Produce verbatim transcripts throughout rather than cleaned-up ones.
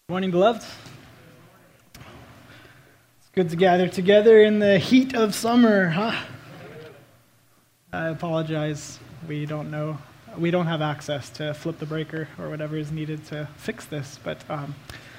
Morning, beloved. It's good to gather together in the heat of summer, huh? I apologize. We don't know. We don't have access to flip the breaker or whatever is needed to fix this, but um,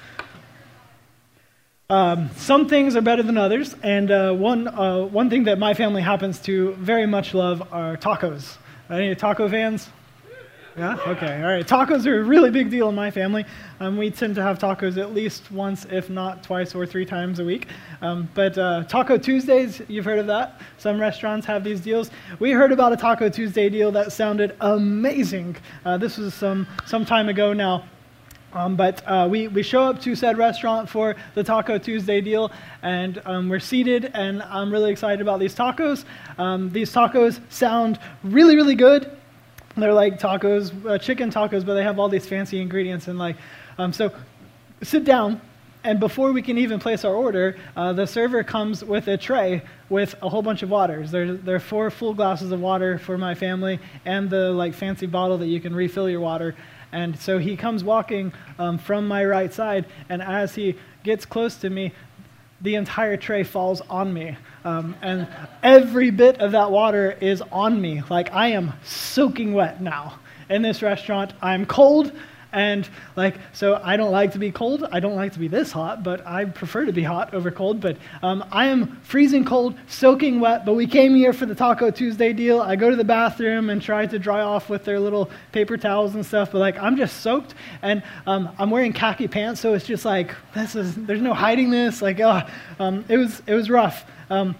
um, some things are better than others, and uh, one uh, one thing that my family happens to very much love are tacos. Any taco fans? Yeah? Okay, all right. Tacos are a really big deal in my family. Um, we tend to have tacos at least once, if not twice or three times a week. Um, but uh, Taco Tuesdays, you've heard of that? Some restaurants have these deals. We heard about a Taco Tuesday deal that sounded amazing. Uh, this was some, some time ago now. Um, but uh, we, we show up to said restaurant for the Taco Tuesday deal, and um, we're seated, and I'm really excited about these tacos. Um, these tacos sound really, really good. They're like tacos, uh, chicken tacos, but they have all these fancy ingredients. And like, um, so sit down, and before we can even place our order, uh, the server comes with a tray with a whole bunch of waters. There, there are four full glasses of water for my family, and the like fancy bottle that you can refill your water. And so he comes walking um, from my right side, and as he gets close to me, the entire tray falls on me. Um, and every bit of that water is on me. Like, I am soaking wet now in this restaurant. I'm cold, and like, so I don't like to be cold. I don't like to be this hot, but I prefer to be hot over cold. But um, I am freezing cold, soaking wet, but we came here for the Taco Tuesday deal. I go to the bathroom and try to dry off with their little paper towels and stuff, but like, I'm just soaked, and um, I'm wearing khaki pants, so it's just like, this is, there's no hiding this. Like, oh, um, it was, it was rough. Um,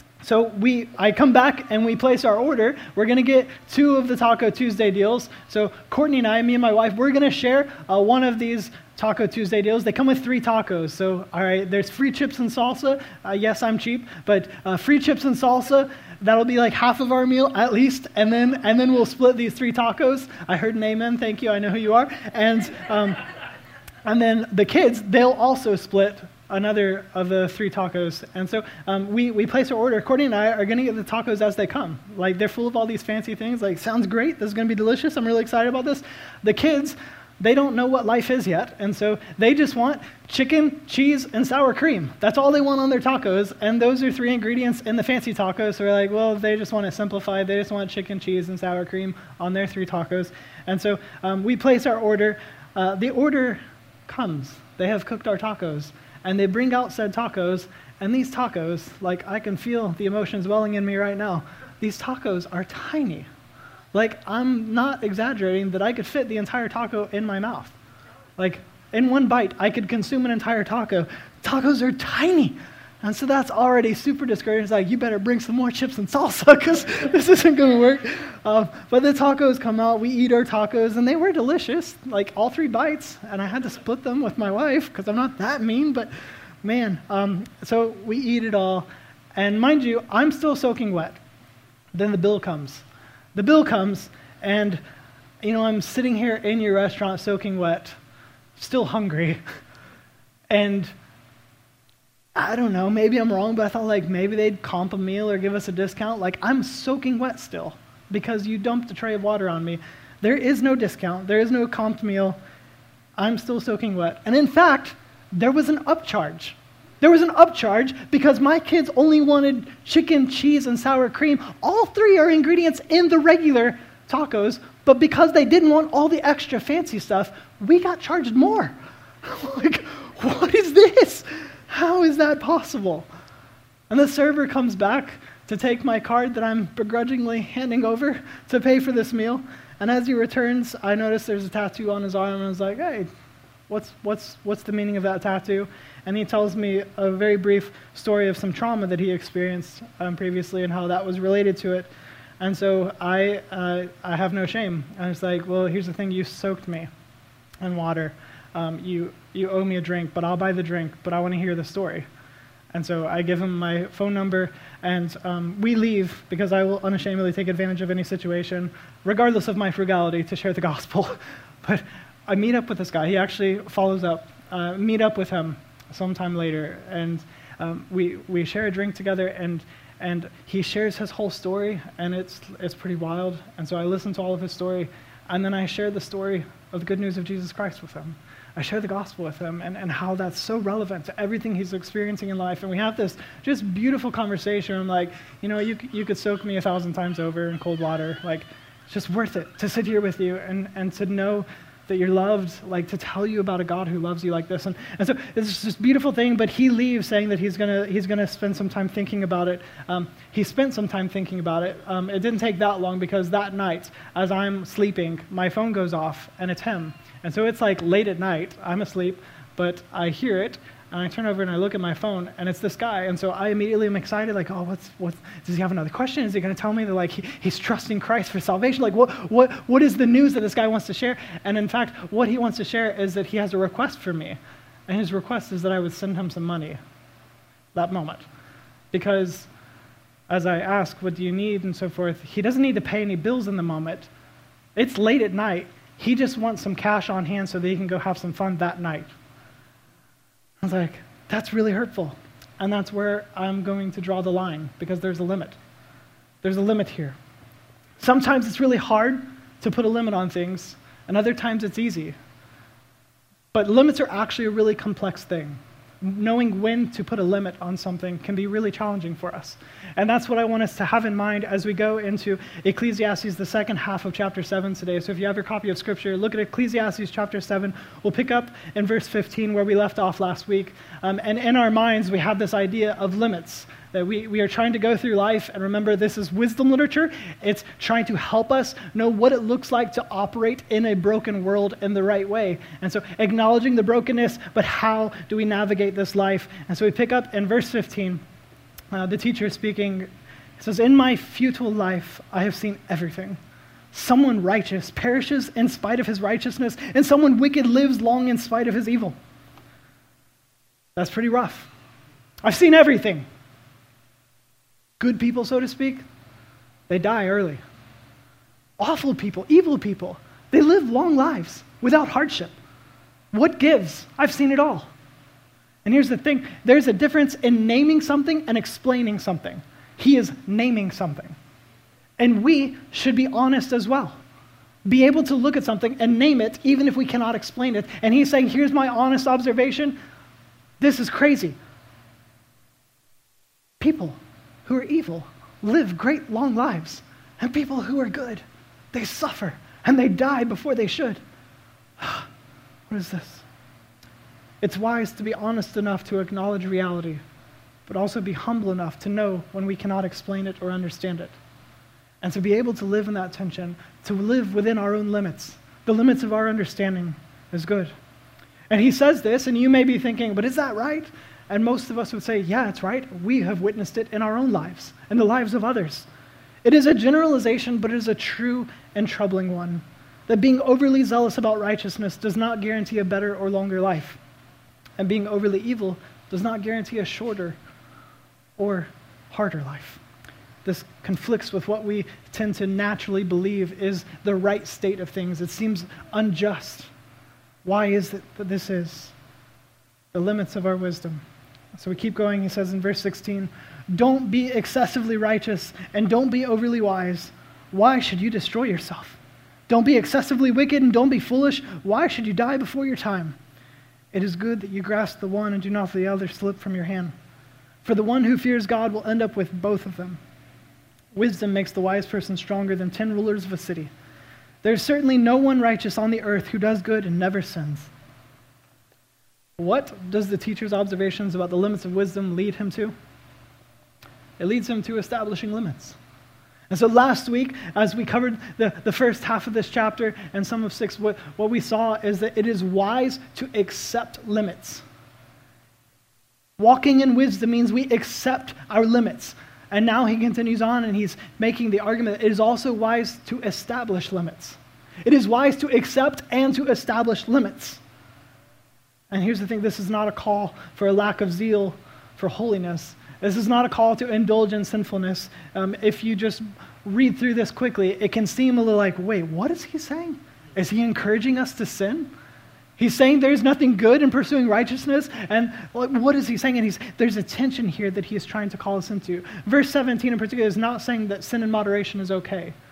So we, I come back and we place our order. We're going to get two of the Taco Tuesday deals. So Courtney and I, me and my wife, we're going to share uh, one of these Taco Tuesday deals. They come with three tacos. So, all right, there's free chips and salsa. Uh, yes, I'm cheap, but uh, free chips and salsa. That'll be like half of our meal at least, and then and then we'll split these three tacos. I heard an amen. Thank you. I know who you are. And um, and then the kids, they'll also split another of the three tacos. And so um, we, we place our order. Courtney and I are going to get the tacos as they come. Like, they're full of all these fancy things. Like, sounds great. This is going to be delicious. I'm really excited about this. The kids, they don't know what life is yet. And so they just want chicken, cheese, and sour cream. That's all they want on their tacos. And those are three ingredients in the fancy tacos. So we're like, well, they just want it simplified. They just want chicken, cheese, and sour cream on their three tacos. And so um, we place our order. Uh, the order comes. They have cooked our tacos. And they bring out said tacos, and these tacos, like, I can feel the emotions welling in me right now. These tacos are tiny. Like, I'm not exaggerating that I could fit the entire taco in my mouth. Like, in one bite, I could consume an entire taco. Tacos are tiny. And so that's already super discouraging. It's like, you better bring some more chips and salsa, because this isn't going to work. Uh, but the tacos come out. We eat our tacos, and they were delicious, like all three bites. And I had to split them with my wife, because I'm not that mean. But, man, um, so we eat it all. And mind you, I'm still soaking wet. Then the bill comes. The bill comes, and, you know, I'm sitting here in your restaurant soaking wet, still hungry. And I don't know, maybe I'm wrong, but I thought like maybe they'd comp a meal or give us a discount. Like, I'm soaking wet still because you dumped a tray of water on me. There is no discount. There is no comped meal. I'm still soaking wet. And in fact, there was an upcharge. There was an upcharge because my kids only wanted chicken, cheese, and sour cream. All three are ingredients in the regular tacos, but because they didn't want all the extra fancy stuff, we got charged more. Like, what is this? How is that possible? And the server comes back to take my card that I'm begrudgingly handing over to pay for this meal. And as he returns, I notice there's a tattoo on his arm, and I was like, hey, what's what's what's the meaning of that tattoo? And he tells me a very brief story of some trauma that he experienced um, previously and how that was related to it. And so I uh, I have no shame. And it's like, well, here's the thing, you soaked me in water. Um, you you owe me a drink, but I'll buy the drink, but I want to hear the story. And so I give him my phone number, and um, we leave because I will unashamedly take advantage of any situation, regardless of my frugality, to share the gospel. But I meet up with this guy. He actually follows up. Uh, meet up with him sometime later, and um, we we share a drink together, and and he shares his whole story, and it's it's pretty wild. And so I listen to all of his story, and then I share the story of the good news of Jesus Christ with him. I share the gospel with him and, and how that's so relevant to everything he's experiencing in life. And we have this just beautiful conversation. I'm like, you know, you, you could soak me a thousand times over in cold water. Like, it's just worth it to sit here with you and, and to know that you're loved, like to tell you about a God who loves you like this. And, and so it's this beautiful thing, but he leaves saying that he's gonna he's gonna spend some time thinking about it. Um, he spent some time thinking about it. Um, it didn't take that long because that night, as I'm sleeping, my phone goes off and it's him. And so it's like late at night, I'm asleep, but I hear it, and I turn over and I look at my phone, and it's this guy. And so I immediately am excited, like, oh, what's, what, does he have another question? Is he going to tell me that, like, he, he's trusting Christ for salvation? Like, what, what, what is the news that this guy wants to share? And in fact, what he wants to share is that he has a request for me. And his request is that I would send him some money that moment. Because as I ask, what do you need, and so forth, he doesn't need to pay any bills in the moment. It's late at night. He just wants some cash on hand so that he can go have some fun that night. I was like, that's really hurtful. And that's where I'm going to draw the line, because there's a limit. There's a limit here. Sometimes it's really hard to put a limit on things, and other times it's easy. But limits are actually a really complex thing. Knowing when to put a limit on something can be really challenging for us. And that's what I want us to have in mind as we go into Ecclesiastes, the second half of chapter seven today. So if you have your copy of Scripture, look at Ecclesiastes chapter seven. We'll pick up in verse fifteen where we left off last week. Um, and in our minds, we have this idea of limits. That we, we are trying to go through life, and remember, this is wisdom literature. It's trying to help us know what it looks like to operate in a broken world in the right way. And so acknowledging the brokenness, but how do we navigate this life? And so we pick up in verse fifteen. Uh, the teacher is speaking. It says, "In my futile life, I have seen everything. Someone righteous perishes in spite of his righteousness, and someone wicked lives long in spite of his evil." That's pretty rough. I've seen everything. Good people, so to speak, they die early. Awful people, evil people, they live long lives without hardship. What gives? I've seen it all. And here's the thing, there's a difference in naming something and explaining something. He is naming something. And we should be honest as well. Be able to look at something and name it, even if we cannot explain it. And he's saying, here's my honest observation. This is crazy. People who are evil live great long lives, and people who are good, they suffer and they die before they should. What is this? It's wise to be honest enough to acknowledge reality, but also be humble enough to know when we cannot explain it or understand it. And to be able to live in that tension, to live within our own limits. The limits of our understanding is good. And he says this, and you may be thinking, but is that right? And most of us would say, yeah, it's right. We have witnessed it in our own lives, and the lives of others. It is a generalization, but it is a true and troubling one. That being overly zealous about righteousness does not guarantee a better or longer life. And being overly evil does not guarantee a shorter or harder life. This conflicts with what we tend to naturally believe is the right state of things. It seems unjust. Why is it that this is? The limits of our wisdom. So we keep going. He says in verse sixteen, "Don't be excessively righteous and don't be overly wise. Why should you destroy yourself? Don't be excessively wicked and don't be foolish. Why should you die before your time? It is good that you grasp the one and do not the other slip from your hand. For the one who fears God will end up with both of them. Wisdom makes the wise person stronger than ten rulers of a city. There is certainly no one righteous on the earth who does good and never sins." What does the teacher's observations about the limits of wisdom lead him to? It leads him to establishing limits. And so last week, as we covered the, the first half of this chapter and some of six, what, what we saw is that it is wise to accept limits. Walking in wisdom means we accept our limits. And now he continues on and he's making the argument that it is also wise to establish limits. It is wise to accept and to establish limits. And here's the thing, this is not a call for a lack of zeal for holiness. This is not a call to indulge in sinfulness. Um, if you just read through this quickly, it can seem a little like, wait, what is he saying? Is he encouraging us to sin? He's saying there's nothing good in pursuing righteousness, and what is he saying? And he's, there's a tension here that he is trying to call us into. Verse seventeen in particular is not saying that sin in moderation is okay.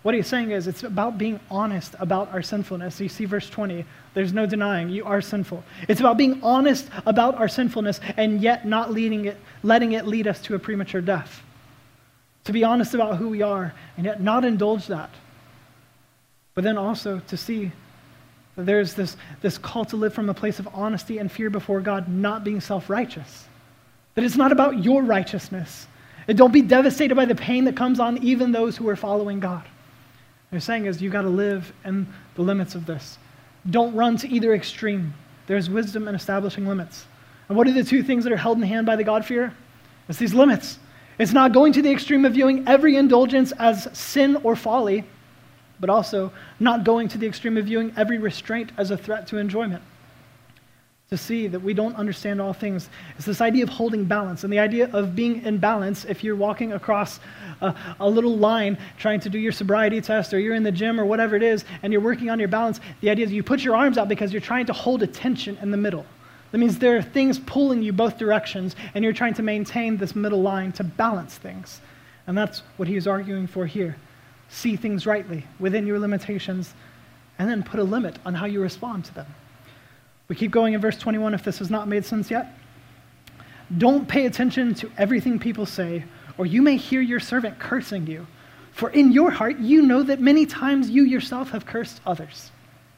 What he's saying is it's about being honest about our sinfulness. You see verse twenty, there's no denying you are sinful. It's about being honest about our sinfulness and yet not leading it, letting it lead us to a premature death. To be honest about who we are and yet not indulge that. But then also to see that there's this, this call to live from a place of honesty and fear before God, not being self-righteous. That it's not about your righteousness. And don't be devastated by the pain that comes on even those who are following God. They're saying is you've got to live in the limits of this. Don't run to either extreme. There's wisdom in establishing limits. And what are the two things that are held in hand by the God-fear? It's these limits. It's not going to the extreme of viewing every indulgence as sin or folly, but also not going to the extreme of viewing every restraint as a threat to enjoyment. To see that we don't understand all things. It's this idea of holding balance, and the idea of being in balance if you're walking across a, a little line trying to do your sobriety test, or you're in the gym or whatever it is, and you're working on your balance. The idea is you put your arms out because you're trying to hold a tension in the middle. That means there are things pulling you both directions, and you're trying to maintain this middle line to balance things. And that's what he is arguing for here. See things rightly within your limitations, and then put a limit on how you respond to them. We keep going in verse twenty-one if this has not made sense yet. Don't pay attention to everything people say, or you may hear your servant cursing you. For in your heart you know that many times you yourself have cursed others.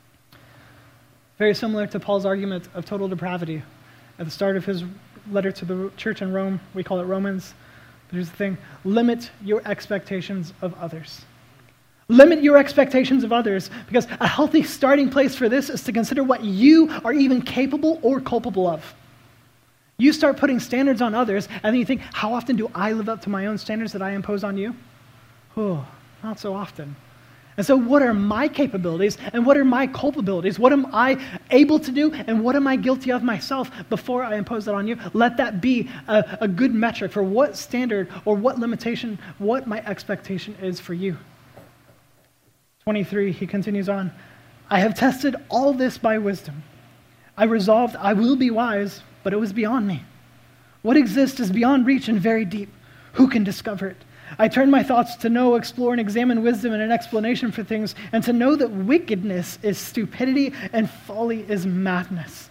Very similar to Paul's argument of total depravity. At the start of his letter to the church in Rome, we call it Romans. But here's the thing, limit your expectations of others. Limit your expectations of others, because a healthy starting place for this is to consider what you are even capable or culpable of. You start putting standards on others, and then you think, how often do I live up to my own standards that I impose on you? Oh, not so often. And so what are my capabilities, and what are my culpabilities? What am I able to do, and what am I guilty of myself before I impose that on you? Let that be a, a good metric for what standard or what limitation, what my expectation is for you. twenty-three, he continues on, I have tested all this by wisdom. I resolved I will be wise, but it was beyond me. What exists is beyond reach and very deep. Who can discover it? I turned my thoughts to know, explore, and examine wisdom and an explanation for things, and to know that wickedness is stupidity and folly is madness.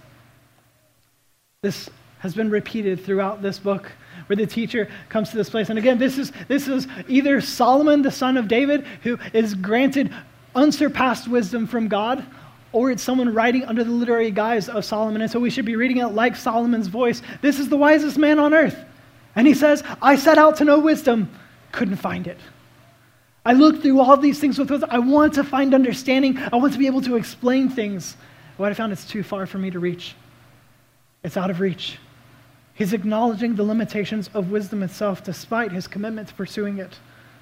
This has been repeated throughout this book, where the teacher comes to this place. And again, this is this is either Solomon, the son of David, who is granted unsurpassed wisdom from God, or it's someone writing under the literary guise of Solomon. And so we should be reading it like Solomon's voice. This is the wisest man on earth. And he says, I set out to know wisdom, couldn't find it. I looked through all these things with wisdom. I want to find understanding. I want to be able to explain things. What I found, it's too far for me to reach. It's out of reach. He's acknowledging the limitations of wisdom itself despite his commitment to pursuing it.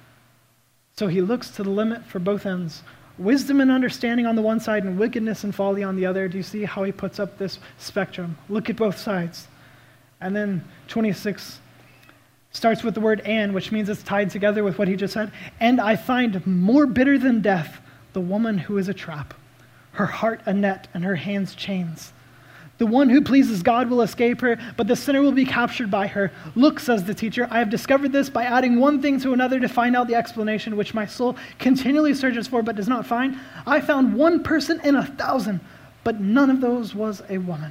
So he looks to the limit for both ends. Wisdom and understanding on the one side and wickedness and folly on the other. Do you see how he puts up this spectrum? Look at both sides. And then twenty-six starts with the word and, which means it's tied together with what he just said. And I find more bitter than death the woman who is a trap, her heart a net and her hands chains. The one who pleases God will escape her, but the sinner will be captured by her. Look, says the teacher, I have discovered this by adding one thing to another to find out the explanation which my soul continually searches for but does not find. I found one person in a thousand, but none of those was a woman.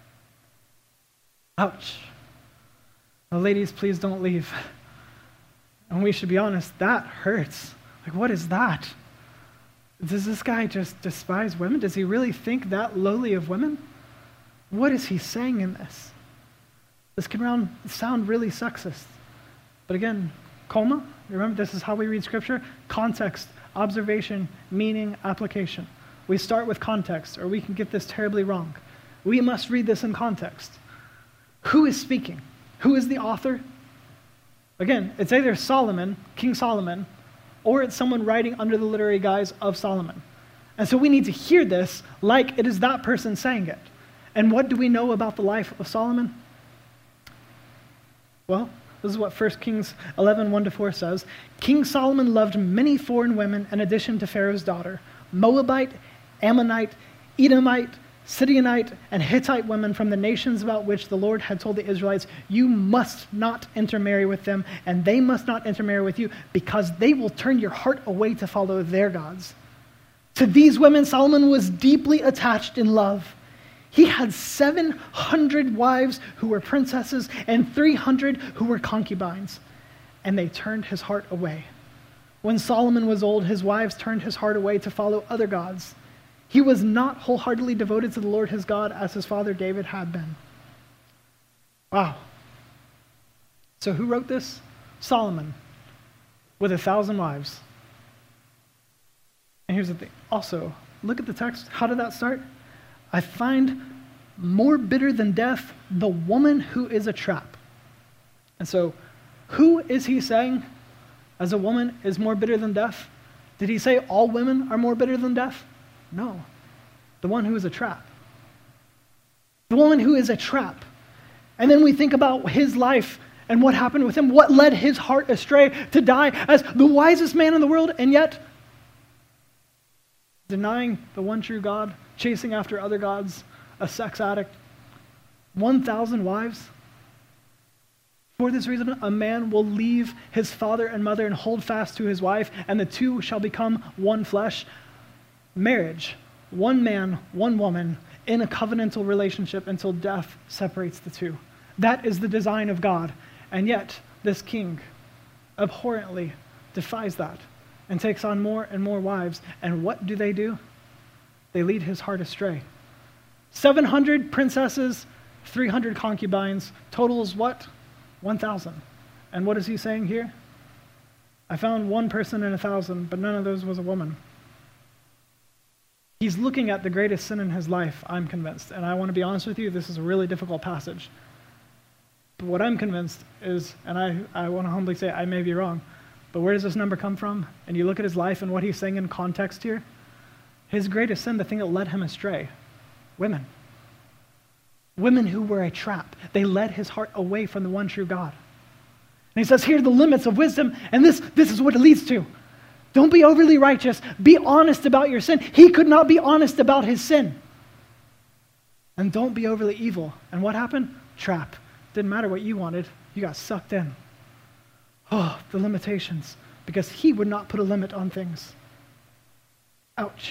Ouch. Well, ladies, please don't leave. And we should be honest, that hurts. Like, what is that? Does this guy just despise women? Does he really think that lowly of women? What is he saying in this? This can sound really sexist. But again, Colma, remember this is how we read Scripture? Context, observation, meaning, application. We start with context, or we can get this terribly wrong. We must read this in context. Who is speaking? Who is the author? Again, it's either Solomon, King Solomon, or it's someone writing under the literary guise of Solomon. And so we need to hear this like it is that person saying it. And what do we know about the life of Solomon? Well, this is what First Kings eleven, one to four says. King Solomon loved many foreign women in addition to Pharaoh's daughter, Moabite, Ammonite, Edomite, Sidonite and Hittite women from the nations about which the Lord had told the Israelites, you must not intermarry with them, and they must not intermarry with you, because they will turn your heart away to follow their gods. To these women, Solomon was deeply attached in love. He had seven hundred wives who were princesses and three hundred who were concubines, and they turned his heart away. When Solomon was old, his wives turned his heart away to follow other gods. He was not wholeheartedly devoted to the Lord his God as his father David had been. Wow. So who wrote this? Solomon, with a thousand wives. And here's the thing. Also, look at the text. How did that start? I find more bitter than death the woman who is a trap. And so, who is he saying as a woman is more bitter than death? Did he say all women are more bitter than death? No. The one who is a trap. The woman who is a trap. And then we think about his life and what happened with him, what led his heart astray to die as the wisest man in the world, and yet denying the one true God, chasing after other gods, a sex addict, one thousand wives. For this reason, a man will leave his father and mother and hold fast to his wife, and the two shall become one flesh. Marriage, one man, one woman, in a covenantal relationship until death separates the two. That is the design of God. And yet, this king abhorrently defies that and takes on more and more wives. And what do they do? They lead his heart astray. seven hundred princesses, three hundred concubines, totals what? one thousand. And what is he saying here? I found one person in a thousand, but none of those was a woman. He's looking at the greatest sin in his life, I'm convinced. And I want to be honest with you, this is a really difficult passage. But what I'm convinced is, and I, I want to humbly say I may be wrong, but where does this number come from? And you look at his life and what he's saying in context here, his greatest sin, the thing that led him astray, women. Women who were a trap. They led his heart away from the one true God. And he says, here are the limits of wisdom, and this, this is what it leads to. Don't be overly righteous. Be honest about your sin. He could not be honest about his sin. And don't be overly evil. And what happened? Trap. Didn't matter what you wanted. You got sucked in. Oh, the limitations. Because he would not put a limit on things. Ouch.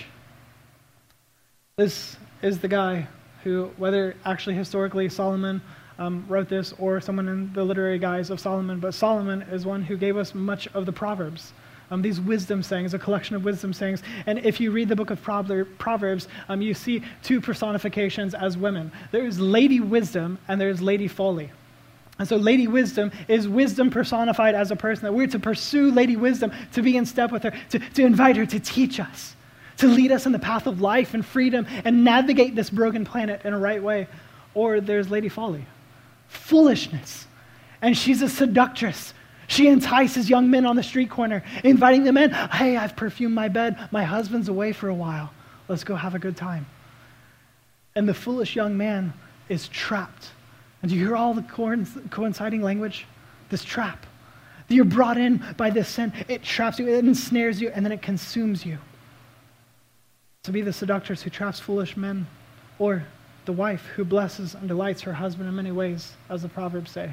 This is the guy who, whether actually historically Solomon um, wrote this or someone in the literary guise of Solomon, but Solomon is one who gave us much of the Proverbs. Um, these wisdom sayings, a collection of wisdom sayings. And if you read the book of Proverbs, um, you see two personifications as women. There's Lady Wisdom and there's Lady Folly. And so Lady Wisdom is wisdom personified as a person, that we're to pursue Lady Wisdom, to be in step with her, to, to invite her to teach us, to lead us in the path of life and freedom and navigate this broken planet in a right way. Or there's Lady Folly, foolishness. And she's a seductress. She entices young men on the street corner, inviting them in. Hey, I've perfumed my bed. My husband's away for a while. Let's go have a good time. And the foolish young man is trapped. And do you hear all the coinciding language? This trap. You're brought in by this sin. It traps you, it ensnares you, and then it consumes you. To be the seductress who traps foolish men, or the wife who blesses and delights her husband in many ways, as the Proverbs say.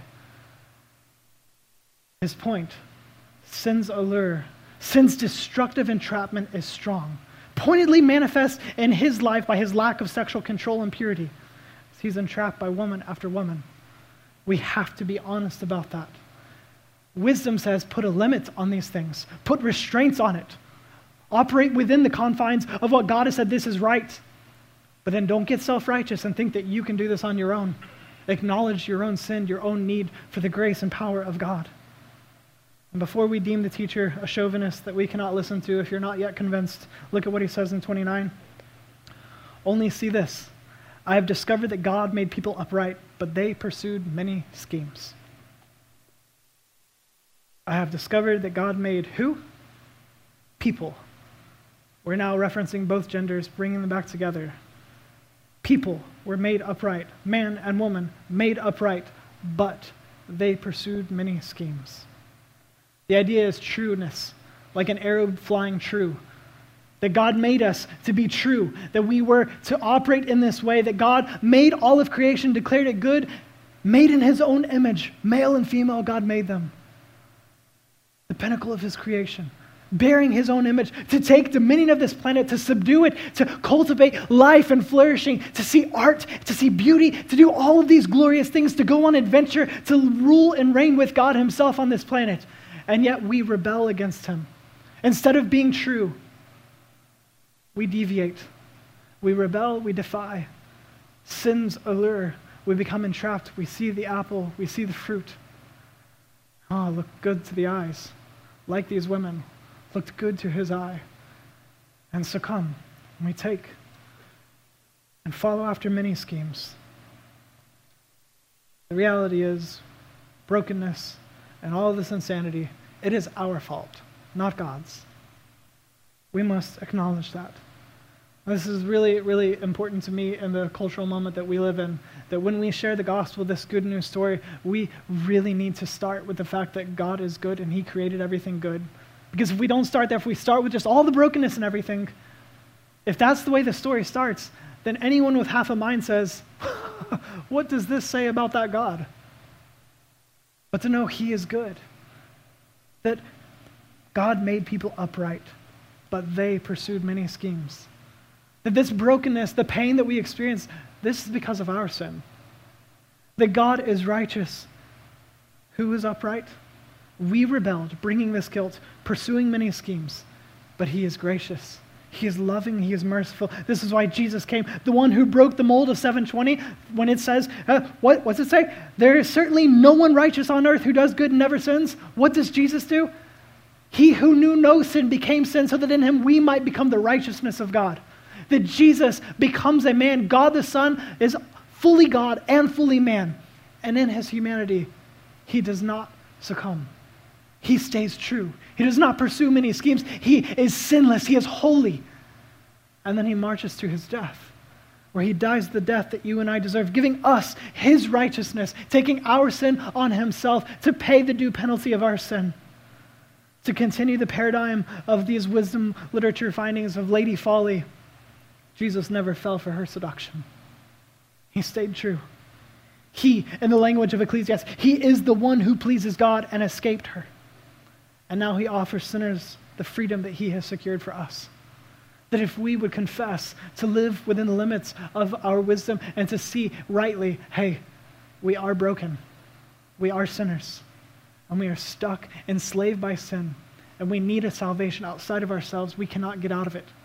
His point, sin's allure, sin's destructive entrapment is strong, pointedly manifest in his life by his lack of sexual control and purity. He's entrapped by woman after woman. We have to be honest about that. Wisdom says put a limit on these things, put restraints on it, operate within the confines of what God has said this is right, but then don't get self-righteous and think that you can do this on your own. Acknowledge your own sin, your own need for the grace and power of God. And before we deem the teacher a chauvinist that we cannot listen to, if you're not yet convinced, look at what he says in twenty-nine. Only see this. I have discovered that God made people upright, but they pursued many schemes. I have discovered that God made who? People. We're now referencing both genders, bringing them back together. People were made upright, man and woman made upright, but they pursued many schemes. The idea is trueness, like an arrow flying true. that God made us to be true, that we were to operate in this way, that God made all of creation, declared it good, made in his own image, male and female, God made them. The pinnacle of his creation, bearing his own image, to take dominion of this planet, to subdue it, to cultivate life and flourishing, to see art, to see beauty, to do all of these glorious things, to go on adventure, to rule and reign with God himself on this planet. And yet we rebel against him. Instead of being true, we deviate. We rebel, we defy. Sin's allure, we become entrapped. We see the apple, we see the fruit. Oh, look good to the eyes. Like these women, looked good to his eye. And succumb. And we take and follow after many schemes. The reality is, brokenness and all of this insanity, it is our fault, not God's. We must acknowledge that. This is really, really important to me in the cultural moment that we live in, that when we share the gospel, this good news story, we really need to start with the fact that God is good and he created everything good. Because if we don't start there, if we start with just all the brokenness and everything, if that's the way the story starts, then anyone with half a mind says, what does this say about that God? But to know he is good, that God made people upright, but they pursued many schemes. That this brokenness, the pain that we experience, this is because of our sin. That God is righteous. Who is upright? We rebelled, bringing this guilt, pursuing many schemes, but he is gracious. He is loving. He is merciful. This is why Jesus came. The one who broke the mold of seven twenty, when it says, uh, what does it say? There is certainly no one righteous on earth who does good and never sins. What does Jesus do? He who knew no sin became sin so that in him we might become the righteousness of God. That Jesus becomes a man. God the Son is fully God and fully man. And in his humanity, he does not succumb. He stays true. He does not pursue many schemes. He is sinless. He is holy. And then he marches to his death, where he dies the death that you and I deserve, giving us his righteousness, taking our sin on himself to pay the due penalty of our sin. To continue the paradigm of these wisdom literature findings of Lady Folly, Jesus never fell for her seduction. He stayed true. He, in the language of Ecclesiastes, he is the one who pleases God and escaped her. And now he offers sinners the freedom that he has secured for us. That if we would confess to live within the limits of our wisdom and to see rightly, hey, we are broken. We are sinners. And we are stuck, enslaved by sin. And we need a salvation outside of ourselves. We cannot get out of it.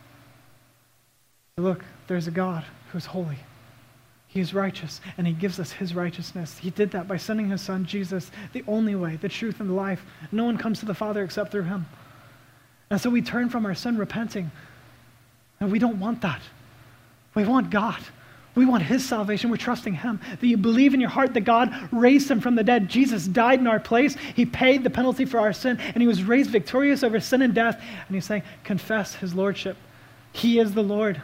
Look, there's a God who's holy. He is righteous, and he gives us his righteousness. He did that by sending his son, Jesus, the only way, the truth, and the life. No one comes to the Father except through him. And so we turn from our sin repenting. And we don't want that. We want God. We want his salvation. We're trusting him. That you believe in your heart that God raised him from the dead. Jesus died in our place. He paid the penalty for our sin, and he was raised victorious over sin and death. And he's saying, confess his lordship. He is the Lord.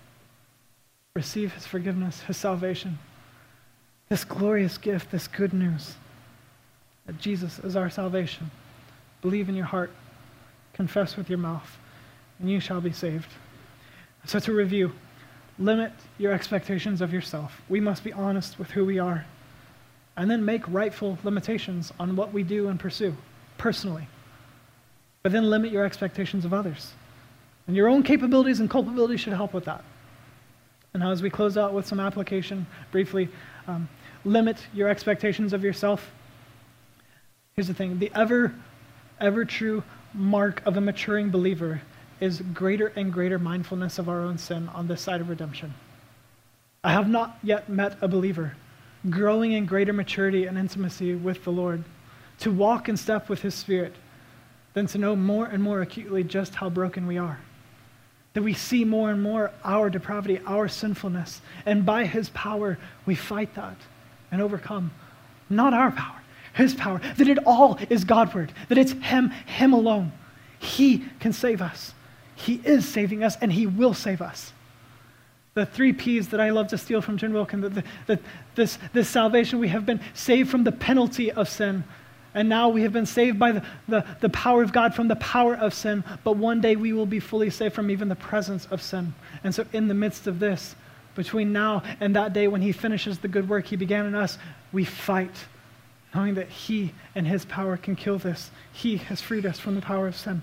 Receive his forgiveness, his salvation. This glorious gift, this good news that Jesus is our salvation. Believe in your heart, confess with your mouth, and you shall be saved. So to review, limit your expectations of yourself. We must be honest with who we are, and then make rightful limitations on what we do and pursue personally. But then limit your expectations of others. And your own capabilities and culpabilities should help with that. And now as we close out with some application, briefly, um, limit your expectations of yourself. Here's the thing. The ever, ever true mark of a maturing believer is greater and greater mindfulness of our own sin on this side of redemption. I have not yet met a believer growing in greater maturity and intimacy with the Lord, to walk in step with his Spirit, than to know more and more acutely just how broken we are. That we see more and more our depravity, our sinfulness, and by his power we fight that and overcome. Not our power, his power. That it all is Godward, that it's him, him alone. He can save us. He is saving us, and he will save us. The three P's that I love to steal from Jen Wilkin, that, that this, this salvation, we have been saved from the penalty of sin. And now we have been saved by the, the, the power of God from the power of sin, but one day we will be fully saved from even the presence of sin. And so in the midst of this, between now and that day when he finishes the good work he began in us, we fight, knowing that he and his power can kill this. He has freed us from the power of sin.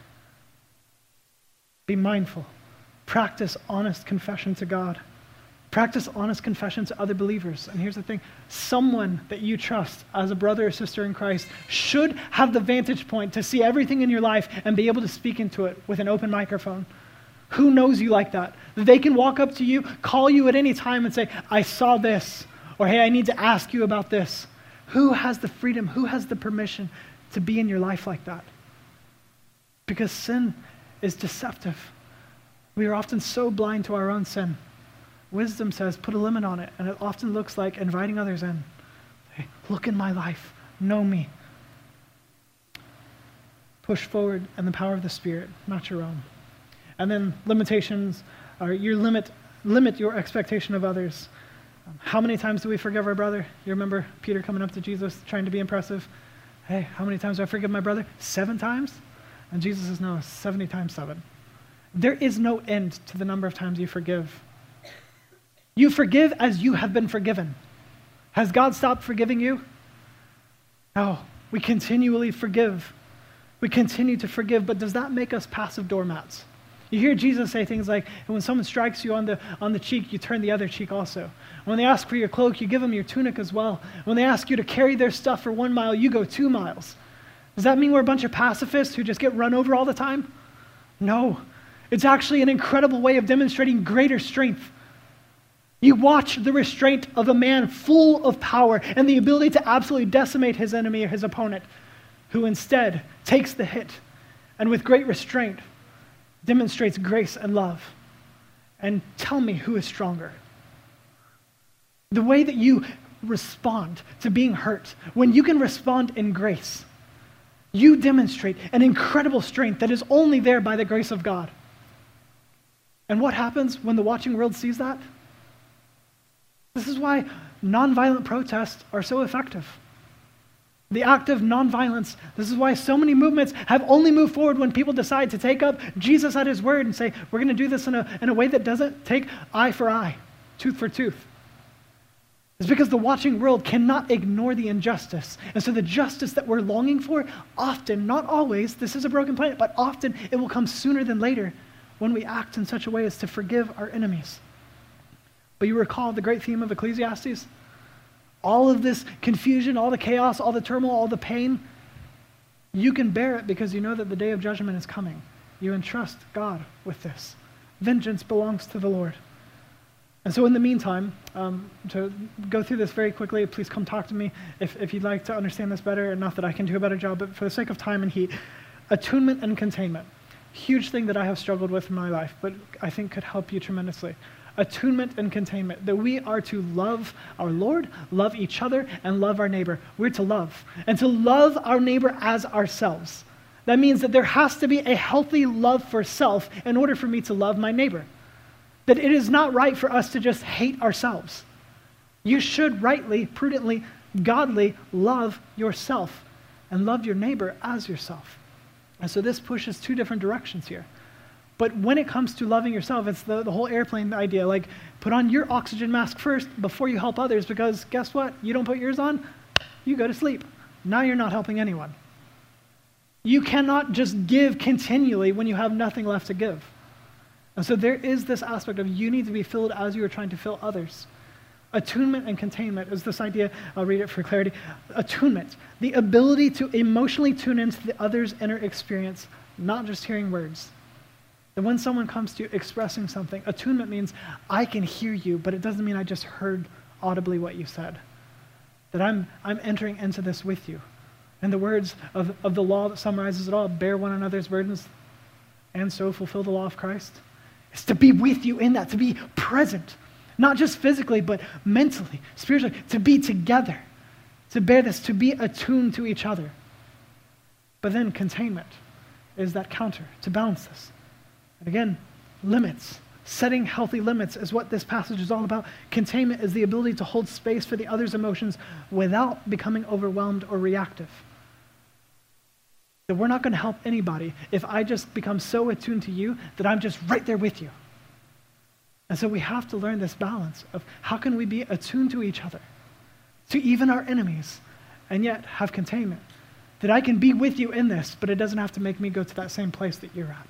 Be mindful. Practice honest confession to God. Practice honest confession to other believers. And here's the thing. Someone that you trust as a brother or sister in Christ should have the vantage point to see everything in your life and be able to speak into it with an open microphone. Who knows you like that? They can walk up to you, call you at any time and say, I saw this, or hey, I need to ask you about this. Who has the freedom, who has the permission to be in your life like that? Because sin is deceptive. We are often so blind to our own sin. Wisdom says, put a limit on it, and it often looks like inviting others in. Hey, look in my life, know me. Push forward in the power of the Spirit, not your own. And then limitations are your limit, limit your expectation of others. Um, how many times do we forgive our brother? You remember Peter coming up to Jesus trying to be impressive? Hey, how many times do I forgive my brother? Seven times? And Jesus says, no, seventy times seven. There is no end to the number of times you forgive. You forgive as you have been forgiven. Has God stopped forgiving you? No, we continually forgive. We continue to forgive, but does that make us passive doormats? You hear Jesus say things like, when someone strikes you on the on the cheek, you turn the other cheek also. When they ask for your cloak, you give them your tunic as well. When they ask you to carry their stuff for one mile, you go two miles. Does that mean we're a bunch of pacifists who just get run over all the time? No. It's actually an incredible way of demonstrating greater strength. You watch the restraint of a man full of power and the ability to absolutely decimate his enemy or his opponent, who instead takes the hit and with great restraint demonstrates grace and love. And tell me who is stronger. The way that you respond to being hurt, when you can respond in grace, you demonstrate an incredible strength that is only there by the grace of God. And what happens when the watching world sees that? This is why nonviolent protests are so effective. The act of nonviolence, this is why so many movements have only moved forward when people decide to take up Jesus at his word and say, we're going to do this in a, in a way that doesn't take eye for eye, tooth for tooth. It's because the watching world cannot ignore the injustice. And so the justice that we're longing for, often, not always, this is a broken planet, but often it will come sooner than later when we act in such a way as to forgive our enemies. But you recall the great theme of Ecclesiastes? All of this confusion, all the chaos, all the turmoil, all the pain, you can bear it because you know that the day of judgment is coming. You entrust God with this. Vengeance belongs to the Lord. And so in the meantime, um, to go through this very quickly, please come talk to me if, if you'd like to understand this better, and not that I can do a better job, but for the sake of time and heat. Attunement and containment. Huge thing that I have struggled with in my life, but I think could help you tremendously. Attunement and containment, that we are to love our Lord, love each other, and love our neighbor. We're to love, and to love our neighbor as ourselves. That means that there has to be a healthy love for self in order for me to love my neighbor. That it is not right for us to just hate ourselves. You should rightly, prudently, godly love yourself and love your neighbor as yourself. And so this pushes two different directions here. But when it comes to loving yourself, it's the, the whole airplane idea. Like, put on your oxygen mask first before you help others, because guess what? You don't put yours on, you go to sleep. Now you're not helping anyone. You cannot just give continually when you have nothing left to give. And so there is this aspect of you need to be filled as you are trying to fill others. Attunement and containment is this idea, I'll read it for clarity. Attunement, the ability to emotionally tune into the other's inner experience, not just hearing words. And when someone comes to you expressing something, attunement means I can hear you, but it doesn't mean I just heard audibly what you said. That I'm I'm entering into this with you. And the words of, of the law that summarizes it all, bear one another's burdens and so fulfill the law of Christ. It's to be with you in that, to be present. Not just physically, but mentally, spiritually, to be together, to bear this, to be attuned to each other. But then containment is that counter, to balance this. And again, limits. Setting healthy limits is what this passage is all about. Containment is the ability to hold space for the other's emotions without becoming overwhelmed or reactive. That we're not going to help anybody if I just become so attuned to you that I'm just right there with you. And so we have to learn this balance of how can we be attuned to each other, to even our enemies, and yet have containment. That I can be with you in this, but it doesn't have to make me go to that same place that you're at.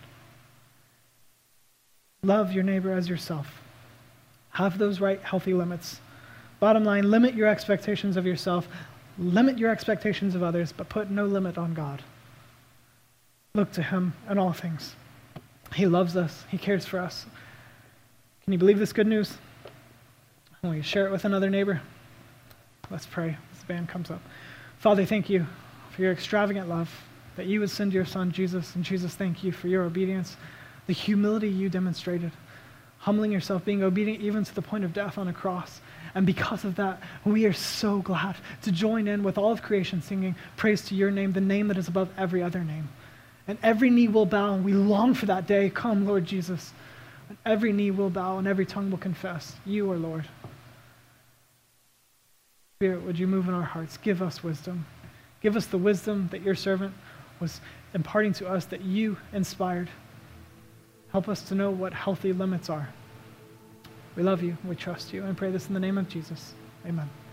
Love your neighbor as yourself. Have those right, healthy limits. Bottom line, limit your expectations of yourself, limit your expectations of others, but put no limit on God. Look to him in all things. He loves us. He cares for us. Can you believe this good news? Will you share it with another neighbor? Let's pray as the band comes up. Father, thank you for your extravagant love, that you would send your son, Jesus. And Jesus, thank you for your obedience, the humility you demonstrated, humbling yourself, being obedient even to the point of death on a cross. And because of that, we are so glad to join in with all of creation singing praise to your name, the name that is above every other name. And every knee will bow, and we long for that day. Come, Lord Jesus. And every knee will bow, and every tongue will confess, you are Lord. Spirit, would you move in our hearts? Give us wisdom. Give us the wisdom that your servant was imparting to us, that you inspired. Help us to know what healthy limits are. We love you. We trust you. And pray this in the name of Jesus. Amen.